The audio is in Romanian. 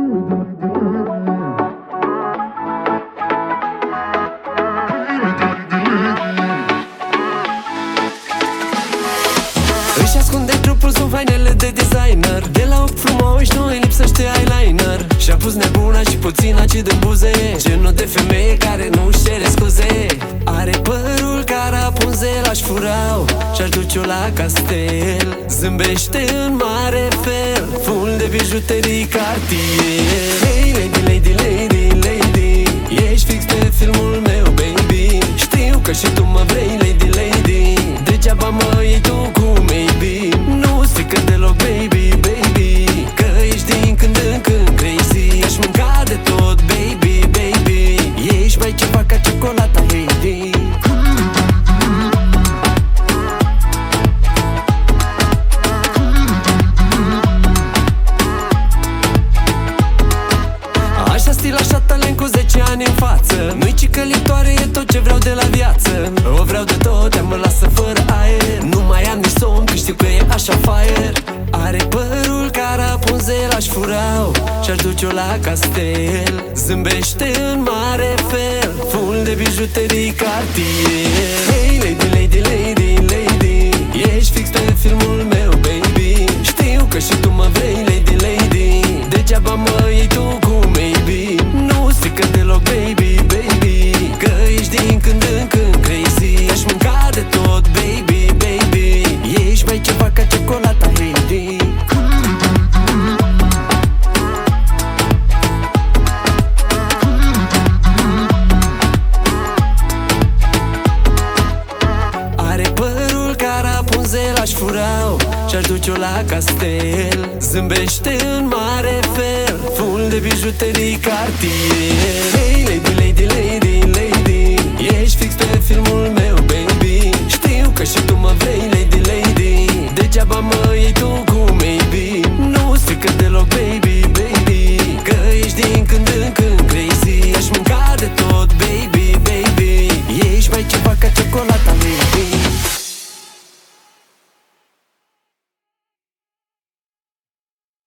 Își ascunde trupul sub hainele de designer. De la ochi frumoși nu îi lipsește eyeliner. Și-a pus nebuna și puțin acid în buze. Genul de femeie care nu-și cere scuze. Are părul ca Rapunzel, aș furau și-aș duce-o la castel. Zâmbește în mare fel, full de bijuterii Cartier. Hey lady, lady, lady, lady, ești fix pe filmul meu, baby. Știu că și tu mă vrei, lady, lady. Degeaba mă iei tu cu maybe. Nu strică deloc, baby, baby, că ești din când în când crazy. Aș mânca de tot, baby, baby. Ești mai ceva ca ciocolata, lady. Așa stil, așa talent cu 10 ani în față. Nu-i cicălitoare, e tot ce vreau de la viață. O vreau de tot, ea mă lasă fără aer. Nu mai am nici somn, că știu că e așa fire. Are părul ca Rapunzel, aș furau și-aș duce-o la castel. Zâmbește în mare fel, full de bijuterii Cartier. Hey lady, lady, lady, lady, ești fix pe filmul meu, baby. Știu că și tu mă vrei, lady, lady. Degeaba mă iei tu cu maybe. Nu strică deloc, baby, baby, că ești din când în când crazy. Aș mânca de tot, baby, baby. Ești mai ceva ca ciocolata, lady. Are părul ca Rapunzel, aș furau și-aș duce-o la castel. Zâmbește în mare fel, full de bijuterii Cartier. Hey lady, lady, lady, lady, ești fix pe filmul